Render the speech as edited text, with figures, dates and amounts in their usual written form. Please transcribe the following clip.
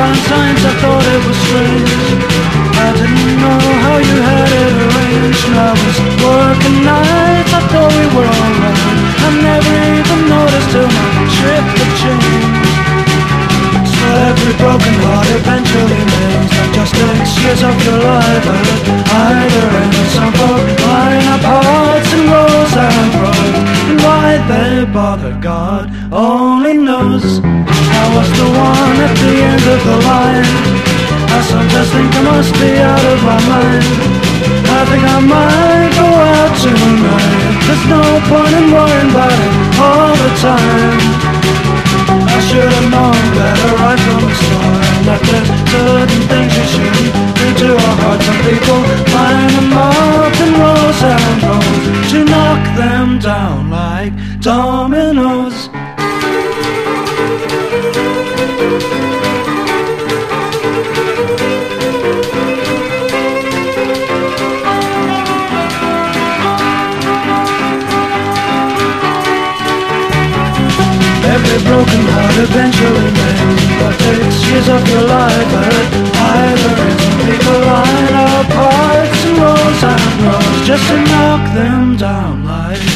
found signs, I thought it was strange. I didn't know how you had it arranged. And I was working nights, I thought we were alright. I never even noticed till my ship had changed. So every broken heart eventually mends. Not just 6 years of your life at either end. Some folk line up hearts and rows and rows. And why they bother, God only knows. I was the one at the end of the line. I sometimes think I must be out of my mind. I think I might go out tonight. There's no point in worrying about it all the time. I should have known better right from the start. That there's certain things you shouldn't do to a heart. Some people line them up in rows and rows to knock them down like dominoes. Every broken heart eventually mends. But 6 years of your life at either end. People line up hearts and rows and rows just to knock them down like